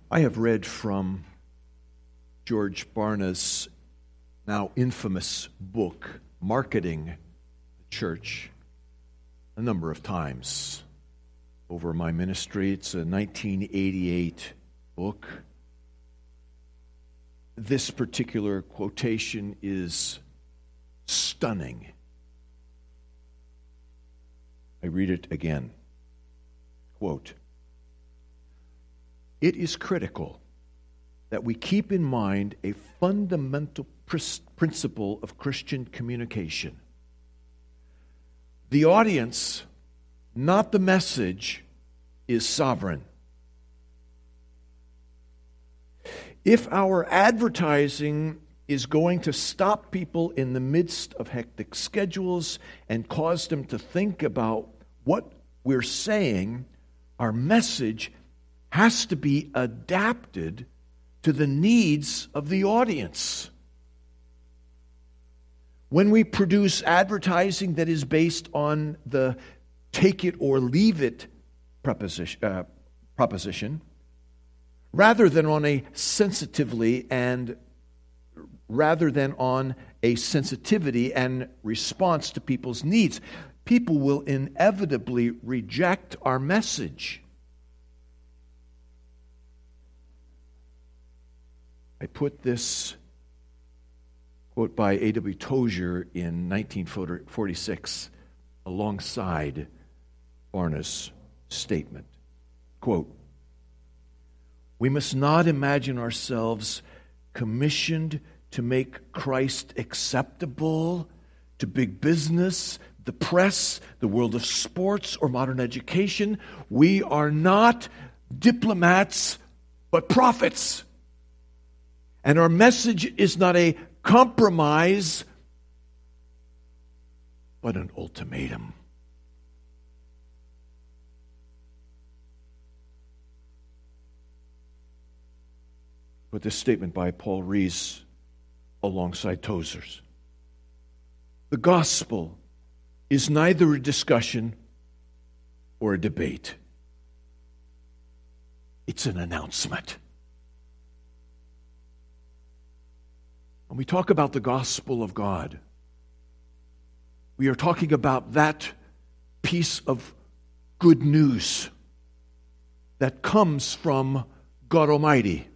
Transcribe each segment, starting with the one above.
I have read from George Barna's now infamous book, Marketing the Church, a number of times over my ministry. It's a 1988 book. This particular quotation is stunning. I read it again. Quote, "It is critical that we keep in mind a fundamental principle of Christian communication. The audience, not the message, is sovereign. If our advertising is going to stop people in the midst of hectic schedules and cause them to think about what we're saying, our message has to be adapted to the needs of the audience. When we produce advertising that is based on the take it or leave it proposition, rather than on a sensitivity and response to people's needs, people will inevitably reject our message." I put this quote by A.W. Tozier in 1946 alongside Barna's statement. Quote, "We must not imagine ourselves commissioned to make Christ acceptable to big business, the press, the world of sports, or modern education. We are not diplomats, but prophets. And our message is not a compromise, but an ultimatum." But this statement by Paul Rees alongside Tozer's. The gospel is neither a discussion or a debate. It's an announcement. When we talk about the gospel of God, we are talking about that piece of good news that comes from God Almighty.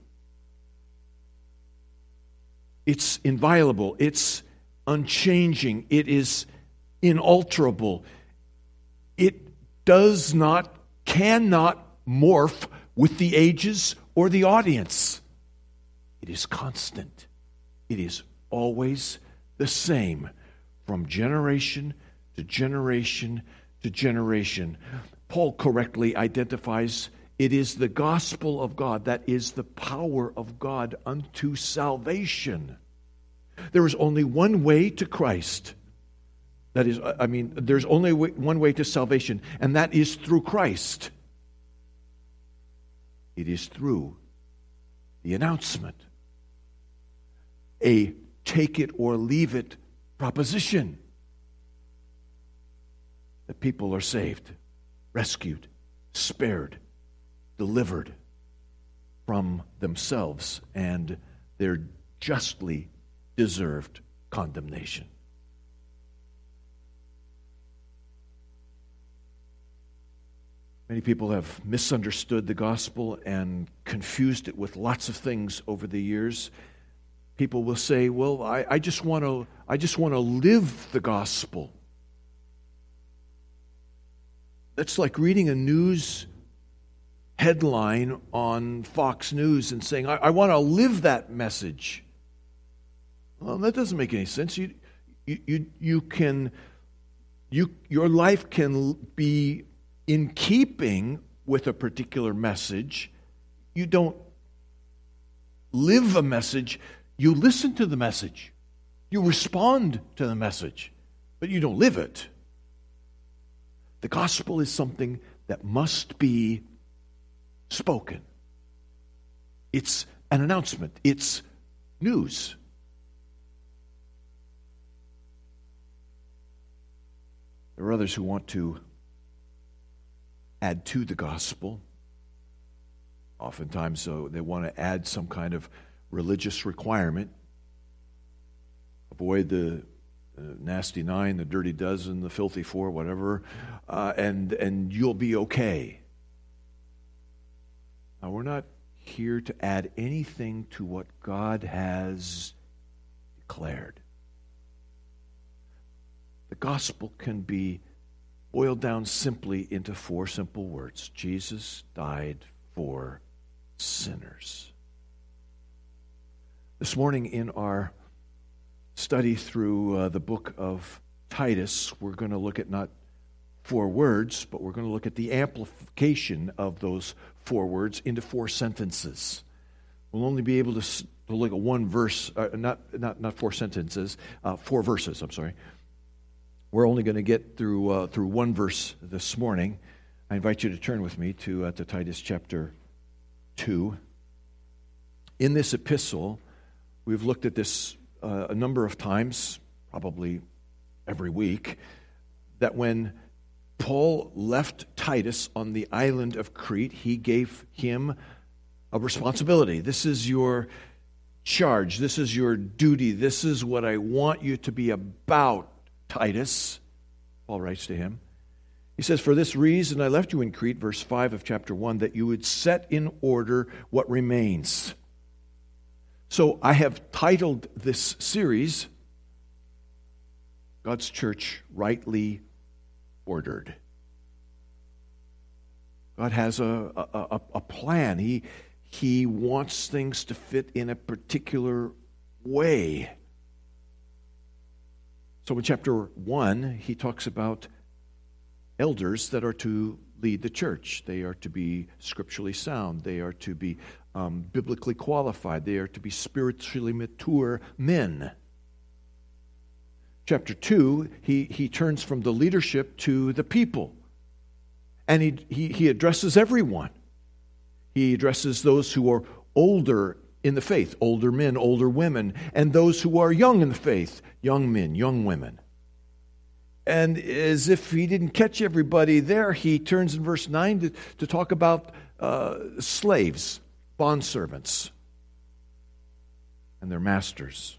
It's inviolable, it's unchanging, it is inalterable. It cannot morph with the ages or the audience. It is constant. It is always the same from generation to generation to generation. Paul correctly identifies it is the gospel of God that is the power of God unto salvation. There is only one way to Christ. There's only one way to salvation, and that is through Christ. It is through the announcement. A take it or leave it proposition. That people are saved, rescued, spared, delivered from themselves and their justly deserved condemnation. Many people have misunderstood the gospel and confused it with lots of things over the years. People will say, "Well, I just want to live the gospel." That's like reading a news headline on Fox News and saying, "I want to live that message." Well, that doesn't make any sense. Your life can be in keeping with a particular message. You don't live a message. You listen to the message. You respond to the message, but you don't live it. The gospel is something that must be spoken. It's an announcement. It's news. There are others who want to add to the gospel. Oftentimes, they want to add some kind of religious requirement. Avoid the nasty 9, the dirty dozen, the filthy 4, whatever, and you'll be okay. Now, we're not here to add anything to what God has declared. The gospel can be boiled down simply into 4 simple words. Jesus died for sinners. This morning in our study through the book of Titus, we're going to look at not 4 words, but we're going to look at the amplification of those 4 words into 4 sentences. We'll only be able to look at one verse, not 4 sentences, 4 verses, I'm sorry. We're only going to get through one verse this morning. I invite you to turn with me to Titus chapter 2. In this epistle, we've looked at this a number of times, probably every week, that when Paul left Titus on the island of Crete, he gave him a responsibility. This is your charge. This is your duty. This is what I want you to be about, Titus. Paul writes to him. He says, "For this reason I left you in Crete," verse 5 of chapter 1, "that you would set in order what remains." So I have titled this series, God's Church Rightly Ordered. God has a plan. He wants things to fit in a particular way. So in chapter 1, he talks about elders that are to lead the church. They are to be scripturally sound. They are to be biblically qualified. They are to be spiritually mature men. Chapter 2, he turns from the leadership to the people. And he addresses everyone. He addresses those who are older in the faith, older men, older women, and those who are young in the faith, young men, young women. And as if he didn't catch everybody there, he turns in verse 9 to talk about slaves, bondservants, and their masters.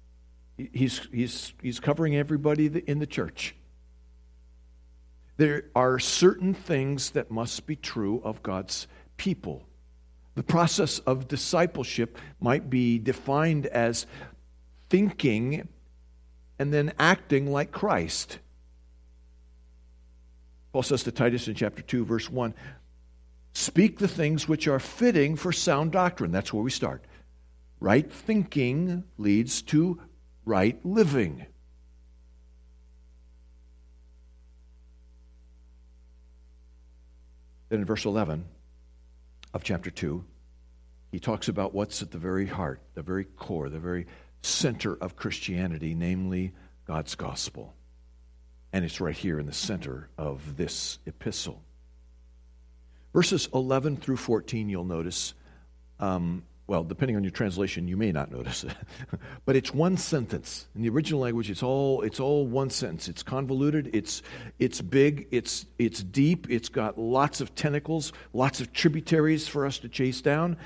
He's covering everybody in the church. There are certain things that must be true of God's people. The process of discipleship might be defined as thinking and then acting like Christ. Paul says to Titus in chapter 2, verse 1, "Speak the things which are fitting for sound doctrine." That's where we start. Right thinking leads to right living. Then in verse 11 of chapter 2, he talks about what's at the very heart, the very core, the very center of Christianity, namely God's gospel. And it's right here in the center of this epistle. Verses 11 through 14, you'll notice, well, depending on your translation, you may not notice it, but it's one sentence. In the original language, it's all one sentence. It's convoluted, it's big, it's deep, it's got lots of tentacles, lots of tributaries for us to chase down.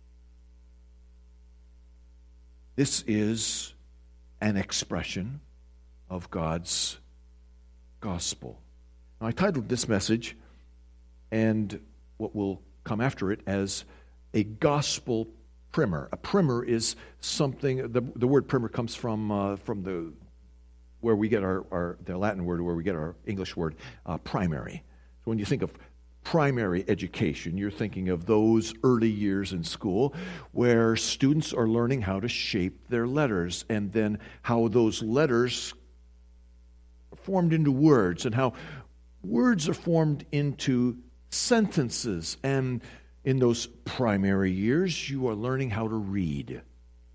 This is an expression of God's gospel. Now, I titled this message, and what will come after it, as a gospel primer. A primer is something. The word primer comes from the where we get the Latin word, where we get our English word primary. So when you think of primary education, you're thinking of those early years in school where students are learning how to shape their letters, and then how those letters are formed into words, and how words are formed into sentences. And in those primary years, you are learning how to read.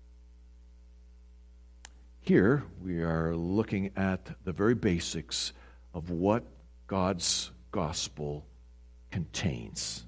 Here, we are looking at the very basics of what God's gospel contains.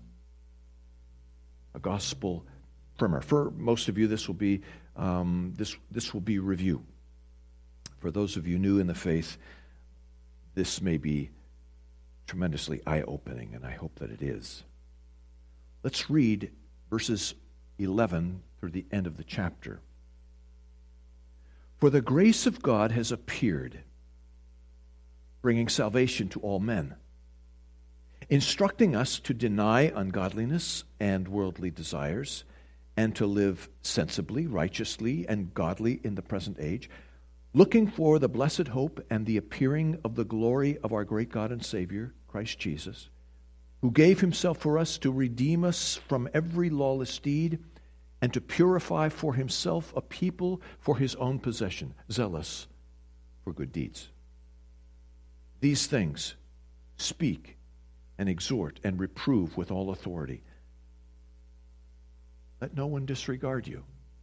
A gospel primer. For most of you, this will be review. For those of you new in the faith, this may be tremendously eye-opening, and I hope that it is. Let's read verses 11 through the end of the chapter. For the grace of God has appeared, bringing salvation to all men, instructing us to deny ungodliness and worldly desires, and to live sensibly, righteously, and godly in the present age, looking for the blessed hope and the appearing of the glory of our great God and Savior, Christ Jesus, who gave himself for us to redeem us from every lawless deed and to purify for himself a people for his own possession, zealous for good deeds. These things speak and exhort and reprove with all authority. Let no one disregard you.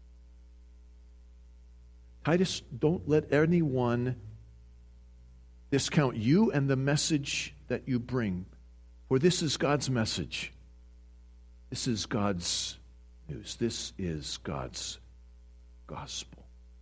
Titus, don't let anyone discount you and the message that you bring, for this is God's message. This is God's news. This is God's gospel.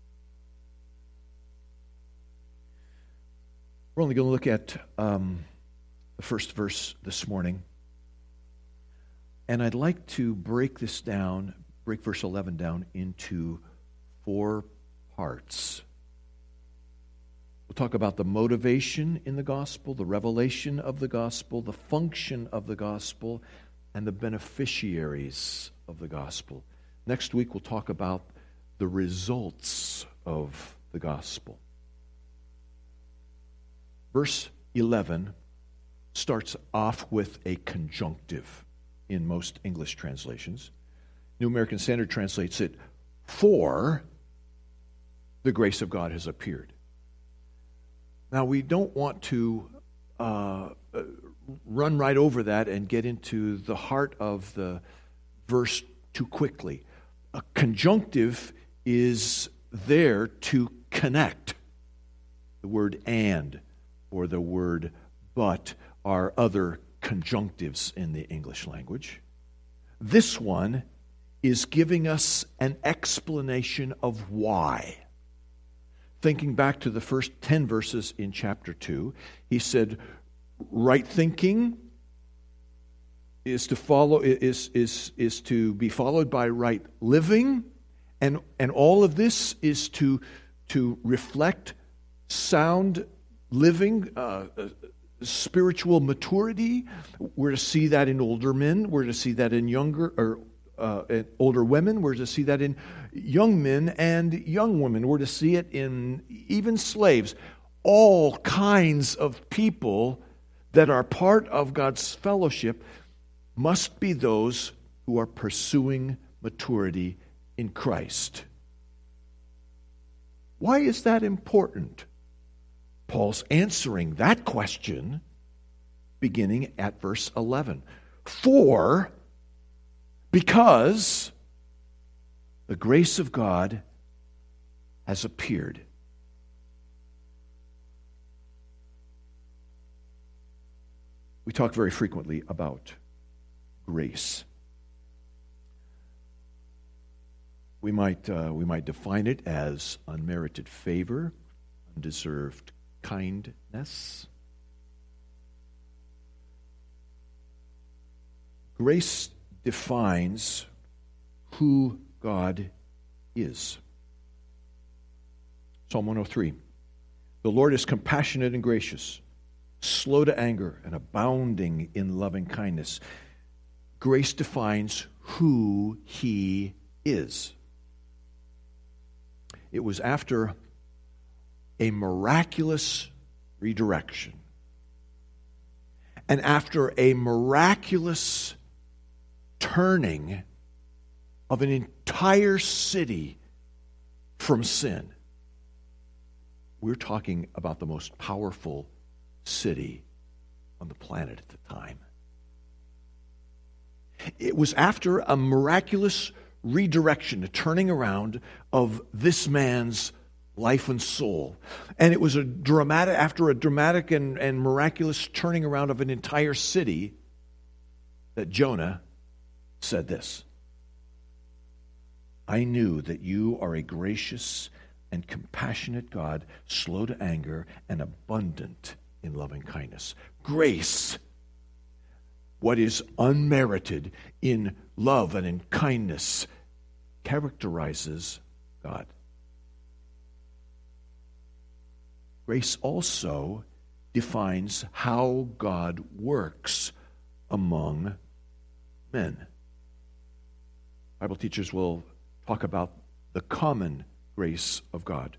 We're only going to look at the first verse this morning. And I'd like to break verse 11 down into 4 parts. We'll talk about the motivation in the gospel, the revelation of the gospel, the function of the gospel, and the beneficiaries of the gospel. Next week we'll talk about the results of the gospel. Verse 11 starts off with a conjunctive in most English translations. New American Standard translates it, for the grace of God has appeared. Now, we don't want to run right over that and get into the heart of the verse too quickly. A conjunctive is there to connect. The word and or the word but are other conjunctives in the English language. This one is giving us an explanation of why. Thinking back to the first 10 verses in chapter 2, he said, right thinking is to be followed by right living, and all of this is to reflect sound living, spiritual maturity. We're to see that in older men. We're to see that in older women. We're to see that in young men and young women. We're to see it in even slaves. All kinds of people that are part of God's fellowship must be those who are pursuing maturity in Christ. Why is that important? Paul's answering that question beginning at verse 11. Because the grace of God has appeared. We talk very frequently about grace. We might define it as unmerited favor, undeserved kindness. Grace defines who God is. Psalm 103. The Lord is compassionate and gracious, slow to anger, and abounding in loving kindness. Grace defines who He is. It was after a miraculous redirection and after a miraculous turning of an entire city from sin. We're talking about the most powerful city on the planet at the time. It was after a miraculous redirection, a turning around of this man's life and soul. And it was after a dramatic and miraculous turning around of an entire city that Jonah said this: I knew that you are a gracious and compassionate God, slow to anger and abundant in loving kindness. Grace. what is unmerited in love and in kindness characterizes God. Grace also defines how God works among men. Bible teachers will talk about the common grace of God.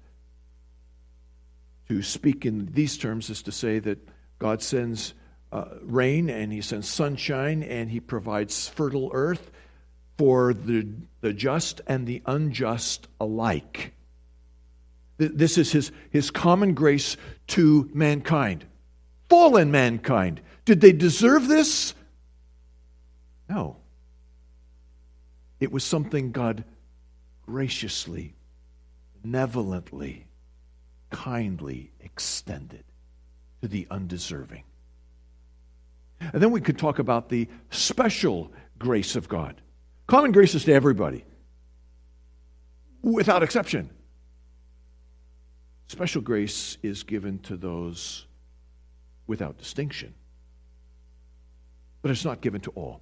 To speak in these terms is to say that God sends rain and He sends sunshine and He provides fertile earth for the just and the unjust alike. This is His common grace to mankind. Fallen mankind. Did they deserve this? No. It was something God graciously, benevolently, kindly extended to the undeserving. And then we could talk about the special grace of God. Common grace is to everybody, without exception. Special grace is given to those without distinction, but it's not given to all.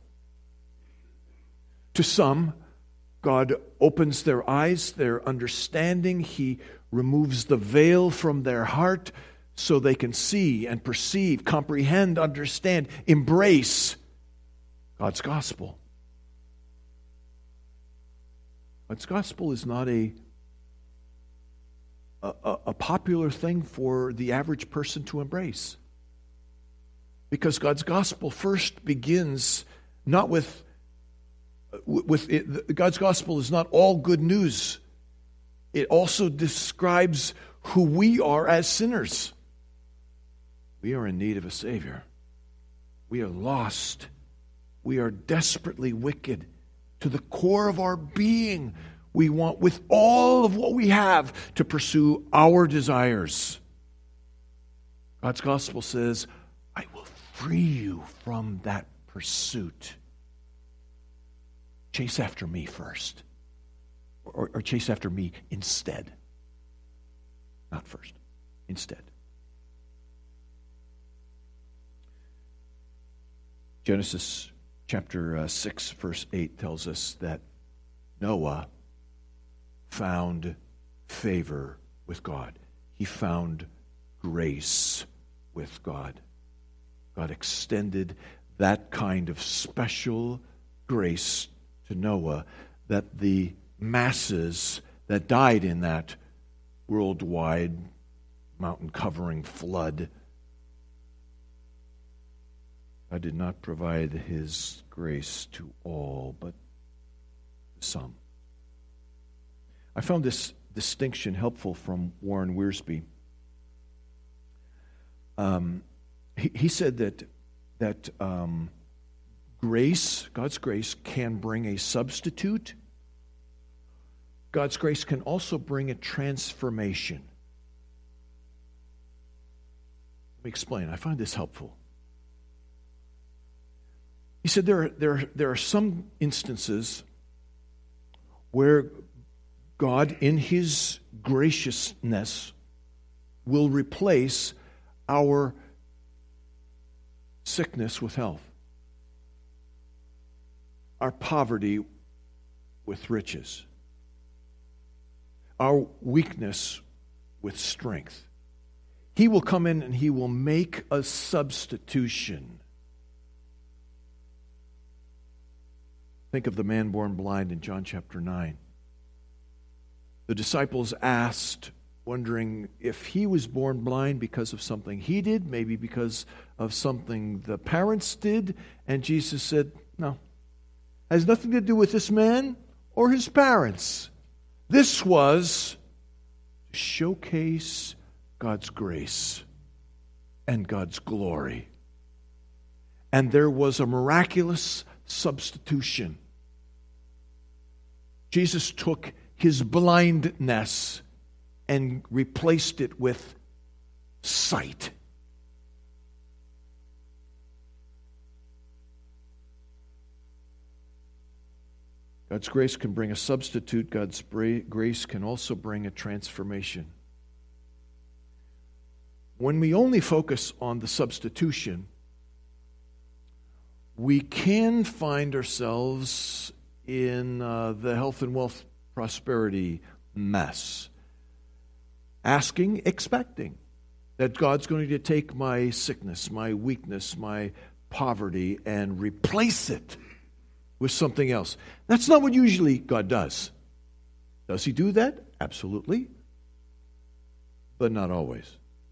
To some, God opens their eyes, their understanding. He removes the veil from their heart so they can see and perceive, comprehend, understand, embrace God's gospel. God's gospel is not a popular thing for the average person to embrace. Because God's gospel first begins not with it. God's gospel is not all good news. It also describes who we are as sinners. We are in need of a Savior. We are lost. We are desperately wicked. To the core of our being, we want with all of what we have to pursue our desires. God's gospel says, I will free you from that pursuit. Chase after me first. Or chase after me instead. Not first. Instead. Genesis chapter 6, verse 8 tells us that Noah found favor with God. He found grace with God. God extended that kind of special grace to Noah that the masses that died in that worldwide mountain-covering flood, God did not provide His grace to all, but to some. I found this distinction helpful from Warren Wiersbe. He said that grace, God's grace, can bring a substitute. God's grace can also bring a transformation. Let me explain. I find this helpful. He said there are some instances where God, in His graciousness, will replace our sickness with health, our poverty with riches, our weakness with strength. He will come in and He will make a substitution. Think of the man born blind in John chapter 9. The disciples asked, wondering if he was born blind because of something he did, maybe because of something the parents did, and Jesus said, no. It has nothing to do with this man or his parents. This was to showcase God's grace and God's glory. And there was a miraculous substitution. Jesus took his blindness and replaced it with sight. God's grace can bring a substitute. God's grace can also bring a transformation. When we only focus on the substitution, we can find ourselves in the health and wealth prosperity mess. Asking, expecting that God's going to take my sickness, my weakness, my poverty, and replace it with something else. That's not what usually God does. Does He do that? Absolutely. But not always.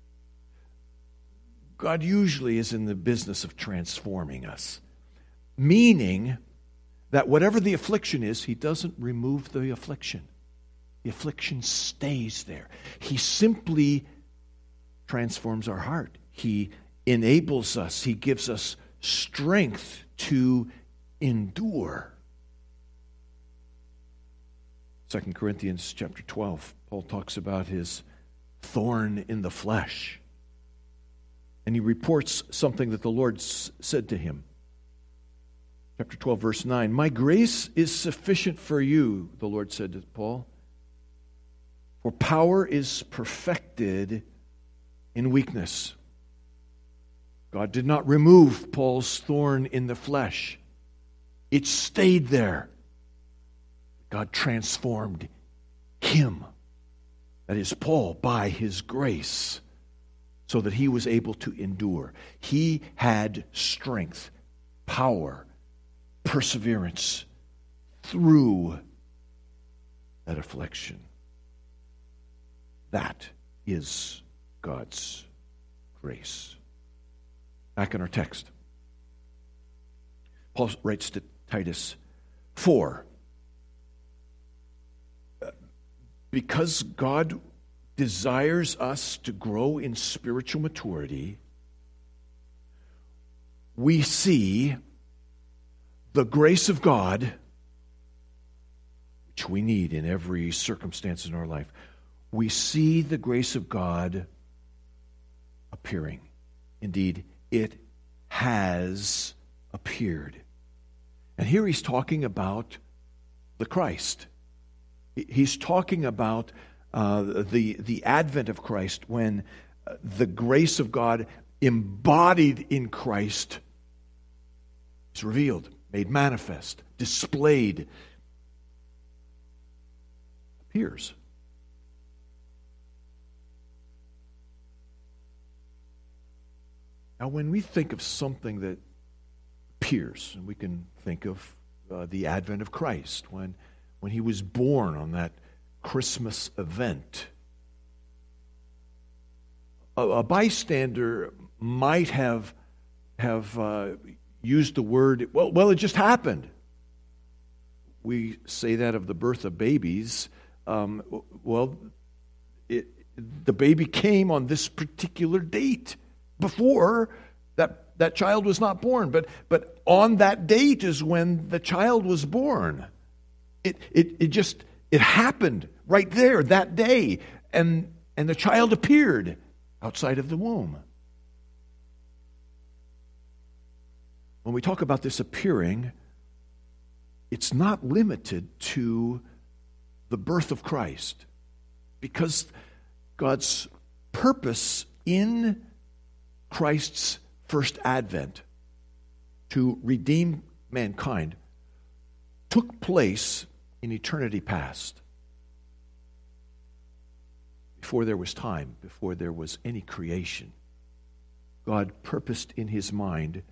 God usually is in the business of transforming us, meaning that whatever the affliction is, He doesn't remove the affliction. The affliction stays there. He simply transforms our heart. He enables us. He gives us strength to endure. 2 Corinthians chapter 12, Paul talks about his thorn in the flesh. And he reports something that the Lord said to him. Chapter 12, verse 9, "My grace is sufficient for you," the Lord said to Paul, "for power is perfected in weakness." God did not remove Paul's thorn in the flesh. It stayed there. God transformed him, that is Paul, by His grace, so that he was able to endure. He had strength, power, perseverance through that affliction. That is God's grace. Back in our text, Paul writes to Titus 4, because God desires us to grow in spiritual maturity, we see the grace of God, which we need in every circumstance in our life. We see the grace of God appearing. Indeed, it has appeared. And here he's talking about the Christ. He's talking about the advent of Christ, when the grace of God embodied in Christ is revealed, made manifest, displayed, appears. Now, when we think of something that appears, and we can think of the advent of Christ, when He was born on that Christmas event, a bystander might have used the word, well, it just happened. We say that of the birth of babies. The baby came on this particular date. Before that child was not born, but on that date is when the child was born. It happened right there that day, and the child appeared outside of the womb. When we talk about this appearing, it's not limited to the birth of Christ, because God's purpose in Christ's first advent to redeem mankind took place in eternity past. Before there was time, before there was any creation, God purposed in His mind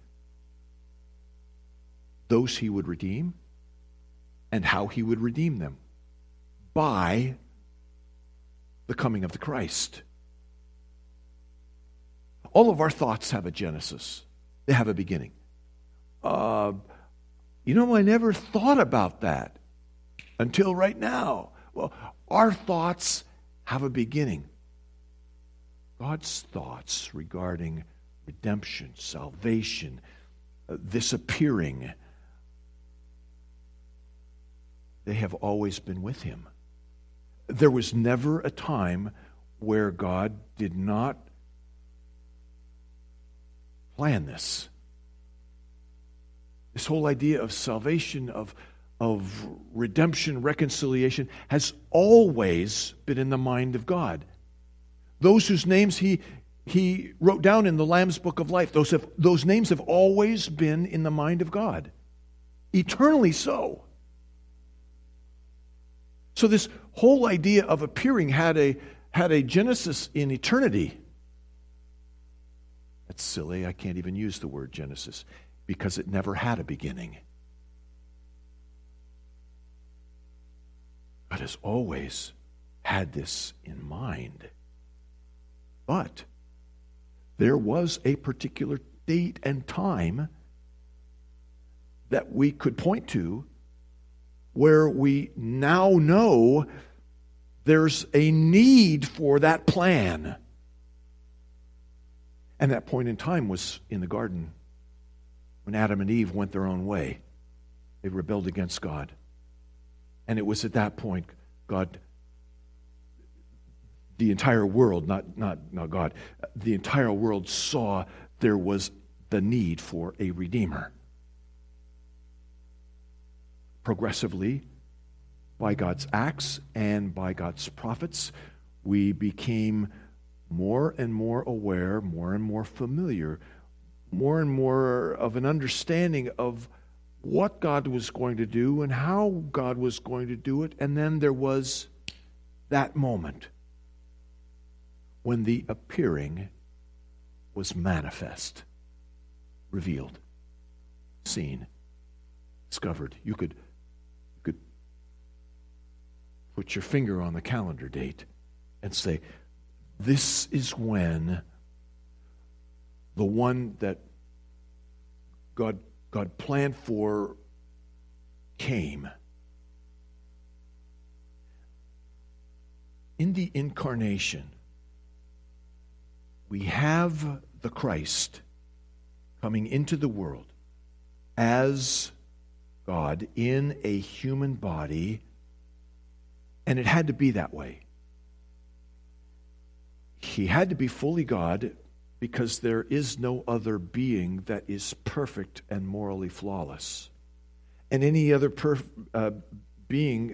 those He would redeem and how He would redeem them by the coming of the Christ. All of our thoughts have a genesis. They have a beginning. I never thought about that until right now. Well, our thoughts have a beginning. God's thoughts regarding redemption, salvation, this appearing, they have always been with Him. There was never a time where God did not plan this. This whole idea of salvation, of redemption, reconciliation, has always been in the mind of God. Those whose names He He wrote down in the Lamb's Book of Life. Those names have always been in the mind of God, eternally so. So this whole idea of appearing had a genesis in eternity. That's silly. I can't even use the word Genesis because it never had a beginning. God has always had this in mind. But there was a particular date and time that we could point to where we now know there's a need for that plan. And that point in time was in the garden when Adam and Eve went their own way. They rebelled against God. And it was at that point God, the entire world, not God, the entire world saw there was the need for a Redeemer. Progressively, by God's acts and by God's prophets, we became more and more aware, more and more familiar, more and more of an understanding of what God was going to do and how God was going to do it. And then there was that moment when the appearing was manifest, revealed, seen, discovered. You could put your finger on the calendar date and say, this is when the one that God planned for came. In the incarnation, we have the Christ coming into the world as God in a human body, and it had to be that way. He had to be fully God because there is no other being that is perfect and morally flawless. And any other being,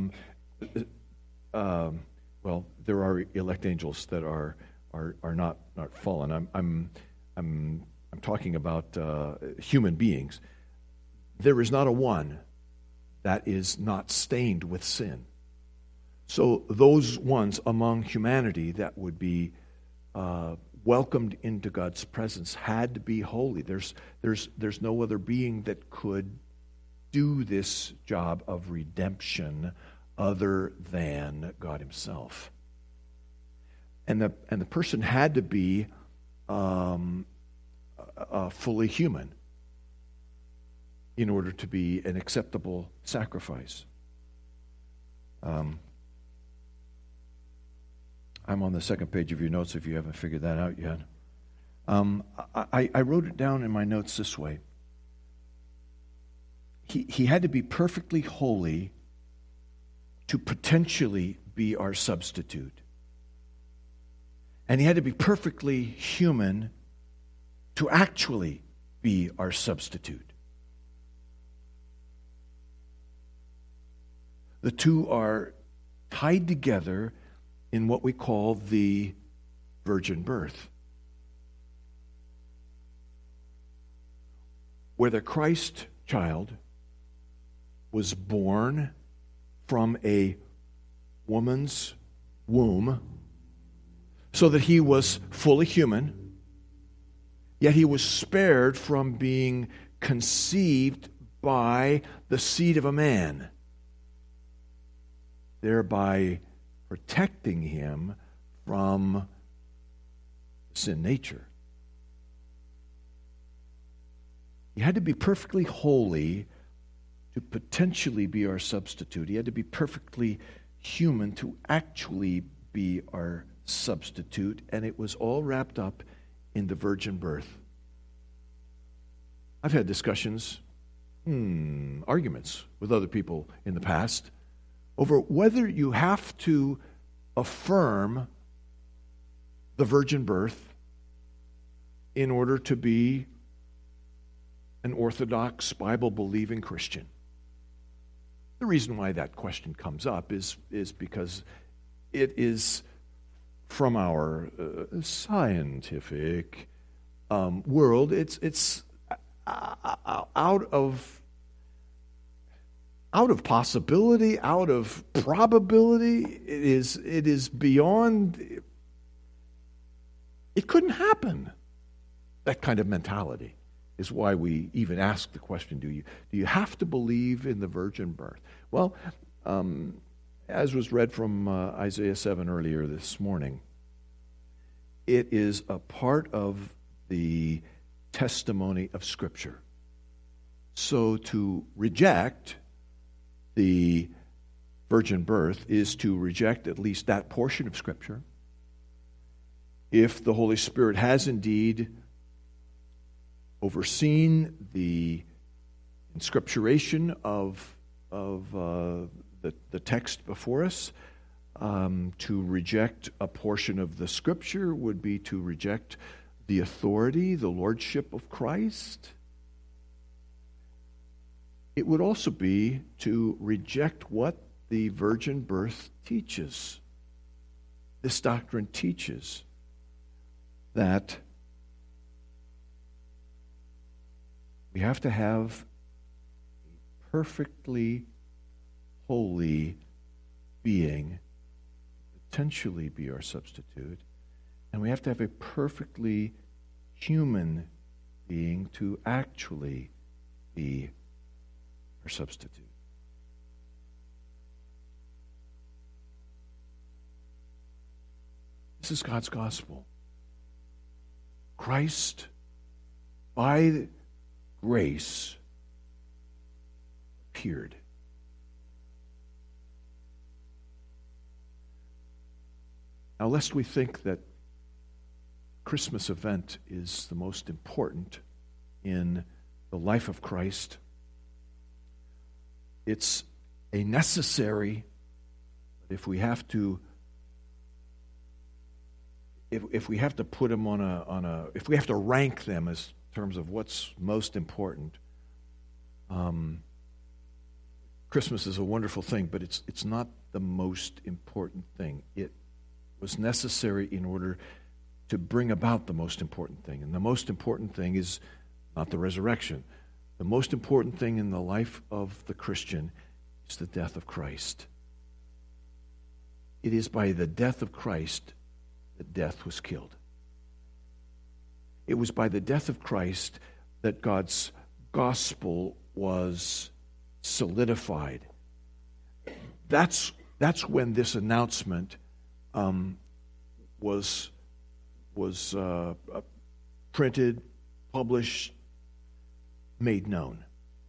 well, there are elect angels that are not fallen. I'm talking about human beings. There is not a one that is not stained with sin. So those ones among humanity that would be welcomed into God's presence had to be holy. There's no other being that could do this job of redemption other than God Himself. And the person had to be fully human in order to be an acceptable sacrifice. I'm on the second page of your notes if you haven't figured that out yet. I wrote it down in my notes this way. He had to be perfectly holy to potentially be our substitute. And He had to be perfectly human to actually be our substitute. The two are tied together in what we call the virgin birth, where the Christ child was born from a woman's womb so that He was fully human, yet He was spared from being conceived by the seed of a man, thereby protecting Him from sin nature. He had to be perfectly holy to potentially be our substitute. He had to be perfectly human to actually be our substitute, and it was all wrapped up in the virgin birth. I've had discussions, arguments with other people in the past over whether you have to affirm the virgin birth in order to be an Orthodox, Bible-believing Christian. The reason why that question comes up is because it is from our scientific world. It's out of possibility, out of probability. It is beyond. It couldn't happen. That kind of mentality is why we even ask the question: Do you have to believe in the virgin birth? Well, as was read from Isaiah 7 earlier this morning, it is a part of the testimony of Scripture. So to reject the virgin birth is to reject at least that portion of Scripture. If the Holy Spirit has indeed overseen the inscripturation of the text before us, to reject a portion of the Scripture would be to reject the authority, the lordship of Christ. It would also be to reject what the virgin birth teaches. This doctrine teaches that we have to have a perfectly holy being, potentially be our substitute, and we have to have a perfectly human being to actually be our substitute. This is God's gospel. Christ, by grace, appeared. Now, lest we think that Christmas event is the most important in the life of Christ, it's a necessary, but if we have to put them if we have to rank them as terms of what's most important, Christmas is a wonderful thing, but it's not the most important thing. It was necessary in order to bring about the most important thing. And the most important thing is not the resurrection. The most important thing in the life of the Christian is the death of Christ. It is by the death of Christ that death was killed. It was by the death of Christ that God's gospel was solidified. That's when this announcement was printed, published, made known.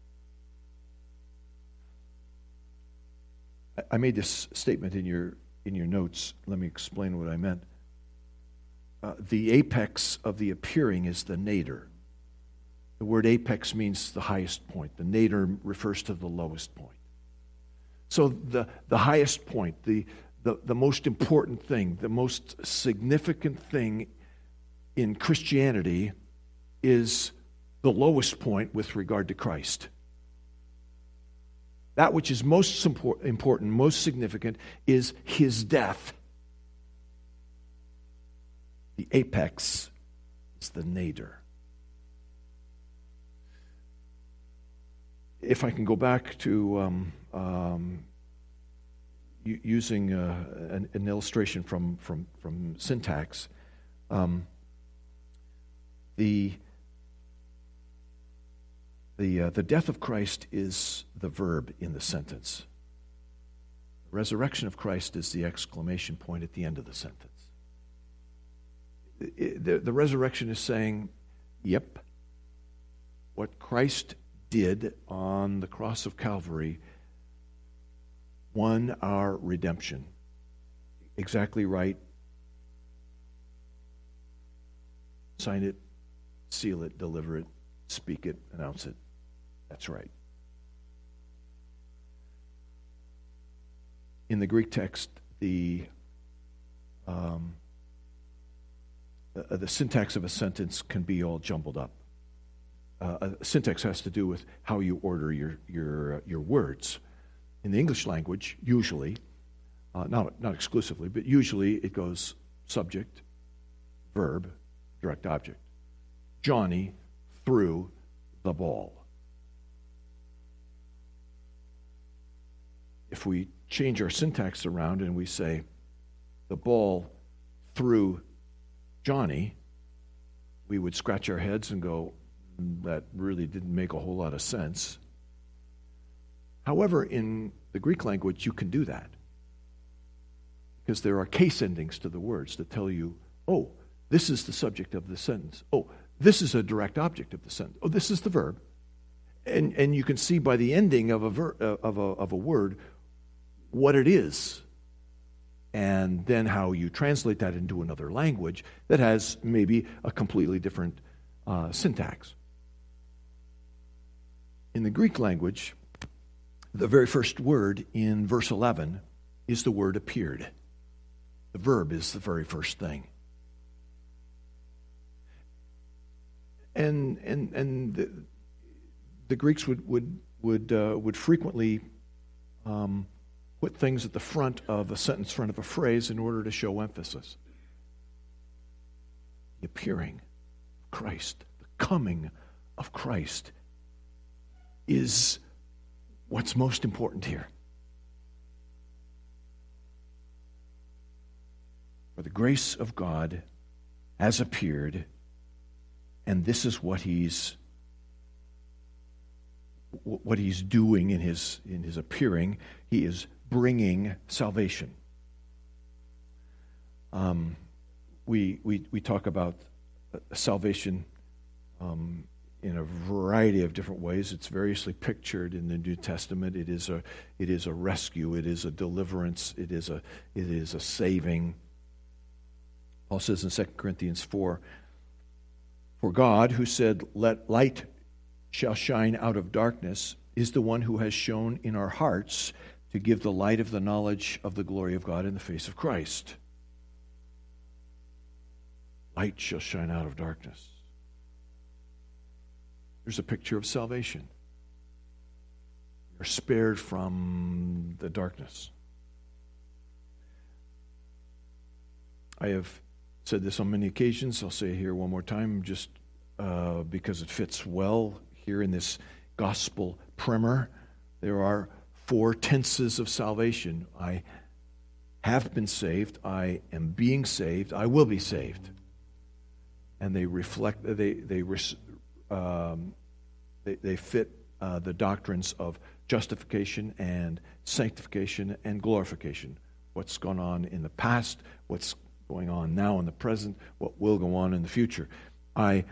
I made this statement in your notes. Let me explain what I meant. The apex of the appearing is the nadir. The word apex means the highest point. The nadir refers to the lowest point. So the highest point, the most important thing, the most significant thing in Christianity is the lowest point with regard to Christ. That which is most important, most significant, is his death. The apex is the nadir. If I can go back to using an illustration from syntax, the death of Christ is the verb in the sentence. The resurrection of Christ is the exclamation point at the end of the sentence. The resurrection is saying, yep, what Christ did on the cross of Calvary won our redemption. Exactly right. Sign it, seal it, deliver it, speak it, announce it. That's right. In the Greek text, the syntax of a sentence can be all jumbled up. Syntax has to do with how you order your words. In the English language, usually, not exclusively, but usually it goes subject, verb, direct object. Johnny threw the ball. If we change our syntax around and we say, the ball threw Johnny, we would scratch our heads and go, that really didn't make a whole lot of sense. However, in the Greek language, you can do that, because there are case endings to the words that tell you, oh, this is the subject of the sentence. Oh, this is a direct object of the sentence. Oh, this is the verb. And you can see by the ending of a word what it is, and then how you translate that into another language that has maybe a completely different syntax. In the Greek language, the very first word in verse 11 is the word appeared. The verb is the very first thing. And the Greeks would frequently put things at the front of a sentence, front of a phrase, in order to show emphasis. The appearing of Christ, the coming of Christ, is what's most important here. For the grace of God has appeared, and this is what he's doing in his appearing. He is bringing salvation. We talk about salvation in a variety of different ways. It's variously pictured in the New Testament. It is a rescue. It is a deliverance. It is a saving. Paul says in 2 Corinthians 4, "For God, who said, 'Let light shall shine out of darkness,' is the one who has shone in our hearts to give the light of the knowledge of the glory of God in the face of Christ." Light shall shine out of darkness. There's a picture of salvation. You're spared from the darkness. I have said this on many occasions. I'll say it here one more time, just because it fits well here in this gospel primer. There are 4 tenses of salvation. I have been saved. I am being saved. I will be saved. And they reflect. They fit the doctrines of justification and sanctification and glorification. What's gone on in the past, what's going on now in the present, what will go on in the future. I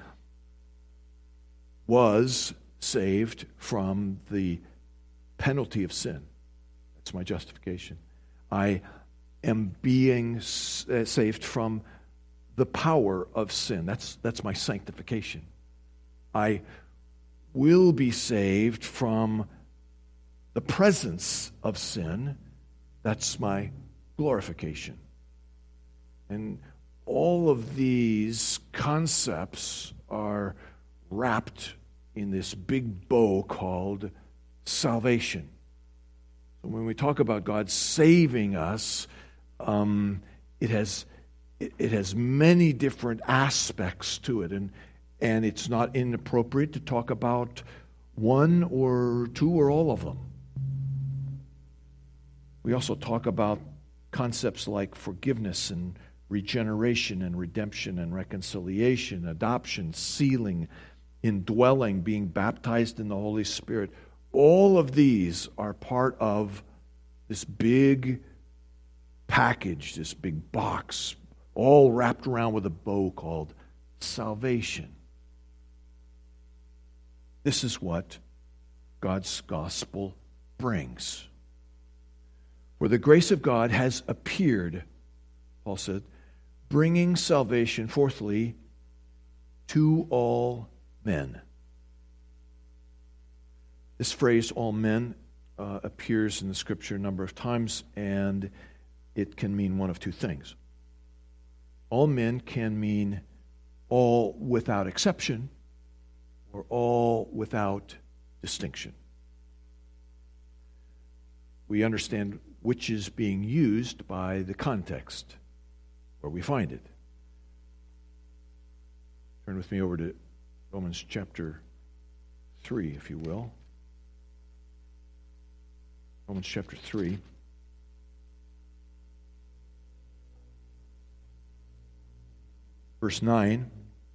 was saved from the penalty of sin. That's my justification. I am being saved from the power of sin. That's my sanctification. I will be saved from the presence of sin. That's my glorification. And all of these concepts are wrapped in this big bow called salvation. So when we talk about God saving us, it has many different aspects to it, and it's not inappropriate to talk about one or two or all of them. We also talk about concepts like forgiveness and regeneration and redemption and reconciliation, adoption, sealing, indwelling, being baptized in the Holy Spirit. All of these are part of this big package, this big box, all wrapped around with a bow called salvation. This is what God's gospel brings. For the grace of God has appeared, Paul said, bringing salvation, fourthly, to all men. This phrase, all men, appears in the Scripture a number of times, and it can mean one of two things. All men can mean all without exception, or all without distinction. We understand which is being used by the context. where we find it. Turn with me over to Romans chapter 3, if you will. Romans chapter 3. Verse 9.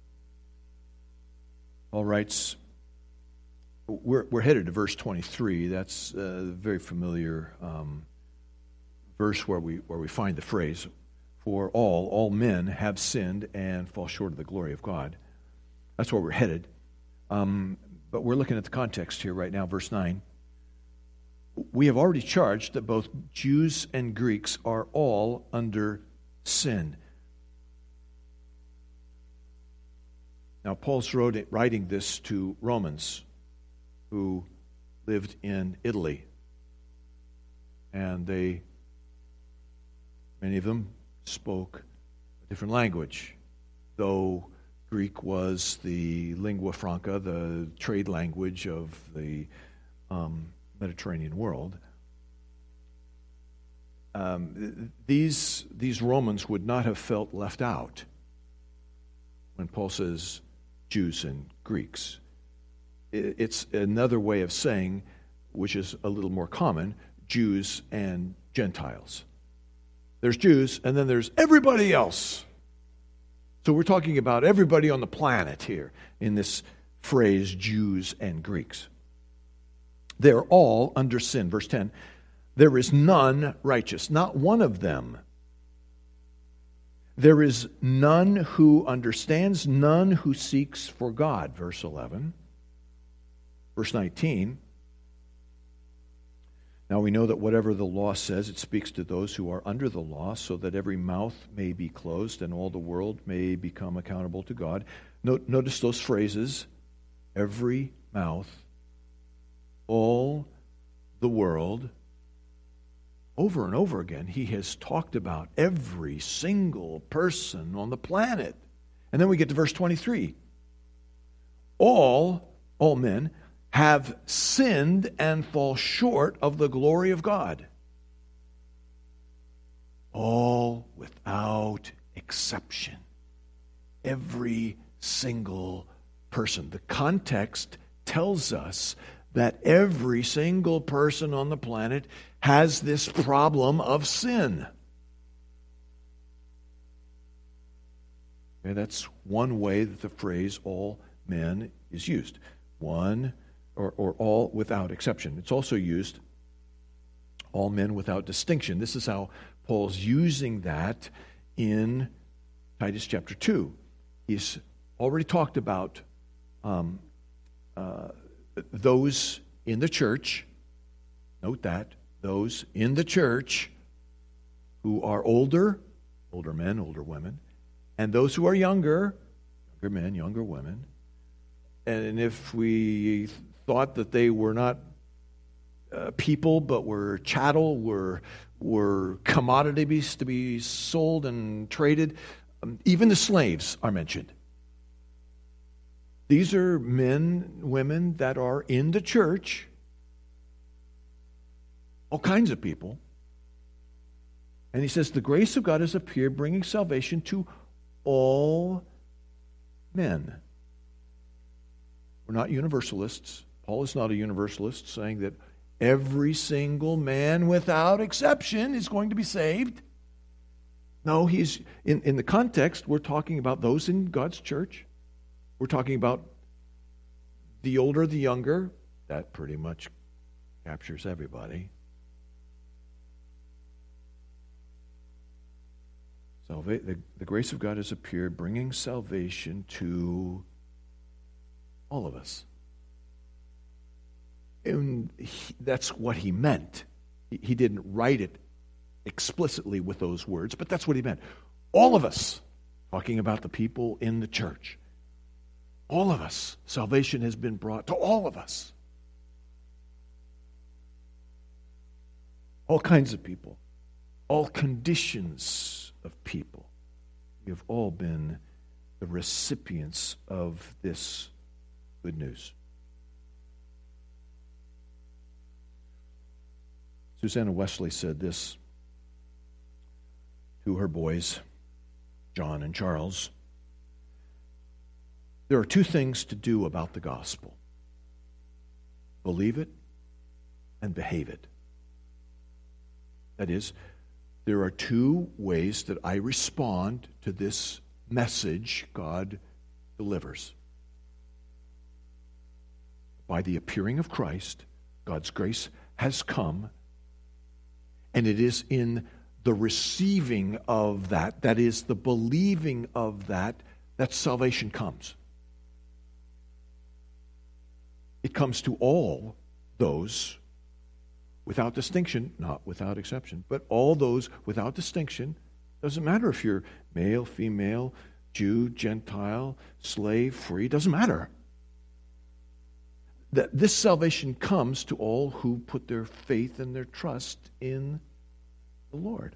Paul writes, we're headed to verse 23. That's a very familiar verse where we find the phrase, "For all men have sinned and fall short of the glory of God." That's where we're headed. But we're looking at the context here right now, verse 9. We have already charged that both Jews and Greeks are all under sin. Now, Paul's writing this to Romans who lived in Italy. And many of them spoke a different language, though Greek was the lingua franca, the trade language of the Mediterranean world. These Romans would not have felt left out when Paul says Jews and Greeks. It's another way of saying, which is a little more common, Jews and Gentiles. There's Jews, and then there's everybody else. So we're talking about everybody on the planet here in this phrase, Jews and Greeks. They're all under sin. Verse 10, there is none righteous, not one of them. There is none who understands, none who seeks for God. Verse 11. Verse 19. Now we know that whatever the law says, it speaks to those who are under the law, so that every mouth may be closed and all the world may become accountable to God. Notice those phrases, every mouth, all the world. Over and over again, he has talked about every single person on the planet. And then we get to verse 23. All men have sinned and fall short of the glory of God. All without exception. Every single person. The context tells us that every single person on the planet has this problem of sin. Okay, that's one way that the phrase all men is used. One or all without exception. It's also used all men without distinction. This is how Paul's using that in Titus chapter 2. He's already talked about those in the church, note that, those in the church who are older men, older women, and those who are younger men, younger women. And if we thought that they were not people, but were chattel, were commodities to be sold and traded, even the slaves are mentioned. These are men, women that are in the church, all kinds of people. And he says, the grace of God has appeared, bringing salvation to all men. We're not universalists. Paul is not a universalist saying that every single man without exception is going to be saved. No, he's in the context, we're talking about those in God's church. We're talking about the older, the younger. That pretty much captures everybody. So the grace of God has appeared, bringing salvation to all of us. And that's what he meant. He didn't write it explicitly with those words, but that's what he meant. All of us, talking about the people in the church. All of us. Salvation has been brought to all of us. All kinds of people. All conditions of people. We have all been the recipients of this good news. Susanna Wesley said this to her boys John and Charles, there are two things to do about the gospel: believe it and behave it. That is, there are two ways that I respond to this message God delivers. By the appearing of Christ, God's grace has come, and it is in the receiving of that, that is, the believing of that salvation comes. It comes to all those without distinction, not without exception, but all those without distinction. Doesn't matter if you're male, female, Jew, Gentile, slave, free, doesn't matter. That this salvation comes to all who put their faith and their trust in the Lord.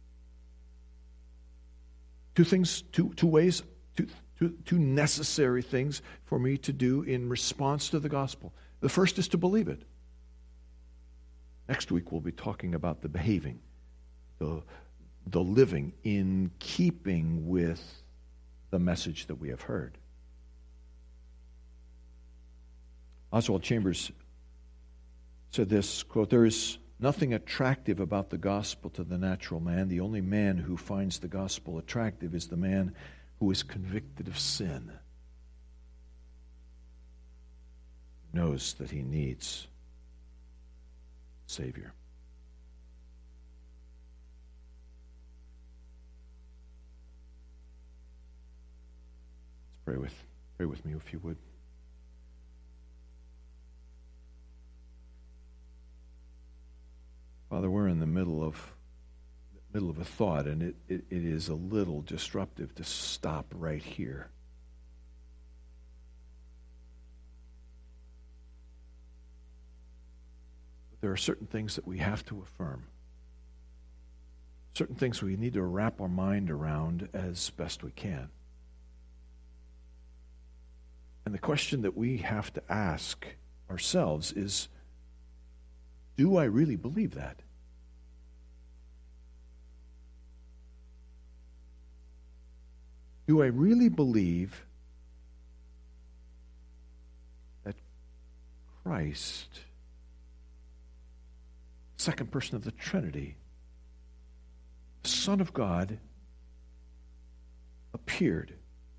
Two ways, two necessary things for me to do in response to the gospel. The first is to believe it. Next week we'll be talking about the behaving, the living in keeping with the message that we have heard. Oswald Chambers said this, quote, "There is nothing attractive about the gospel to the natural man. The only man who finds the gospel attractive is the man who is convicted of sin, knows that he needs a Savior." Let's pray with me, if you would. Father, we're in the middle of a thought, and it is a little disruptive to stop right here. But there are certain things that we have to affirm, certain things we need to wrap our mind around as best we can. And the question that we have to ask ourselves is, do I really believe that? Do I really believe that Christ, second person of the Trinity, the Son of God, appeared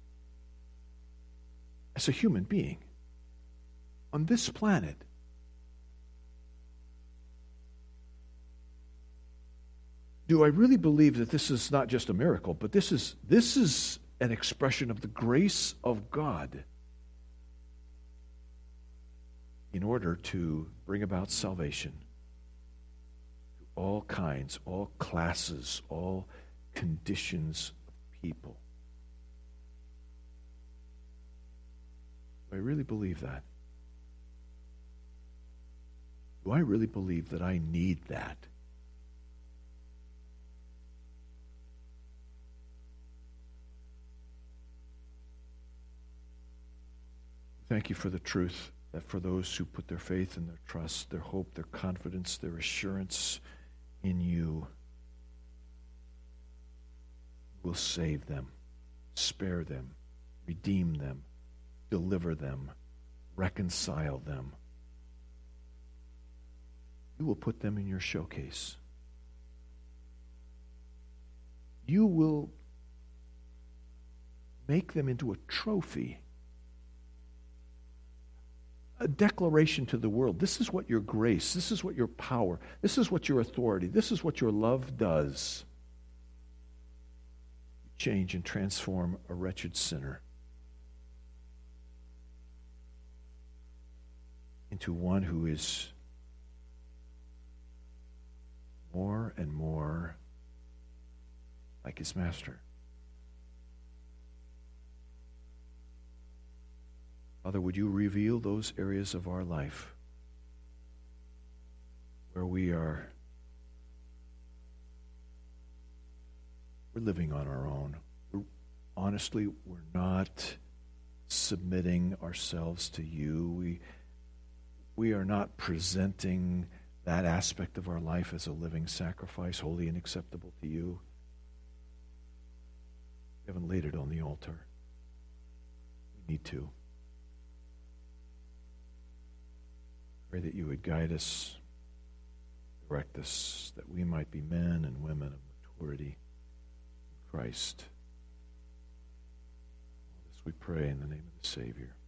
as a human being on this planet? Do I really believe that this is not just a miracle, but this is an expression of the grace of God in order to bring about salvation to all kinds, all classes, all conditions of people? Do I really believe that? Do I really believe that I need that? Thank you for the truth that for those who put their faith and their trust, their hope, their confidence, their assurance in you, will save them, spare them, redeem them, deliver them, reconcile them. You will put them in your showcase. You will make them into a trophy, a declaration to the world. This is what your grace, this is what your power, this is what your authority, this is what your love does. You change and transform a wretched sinner into one who is more and more like his master. Father, would you reveal those areas of our life where we're living on our own. Honestly, we're not submitting ourselves to you. We are not presenting that aspect of our life as a living sacrifice, holy and acceptable to you. We haven't laid it on the altar. We need to. Pray that you would guide us, direct us, that we might be men and women of maturity in Christ. All this we pray in the name of the Savior.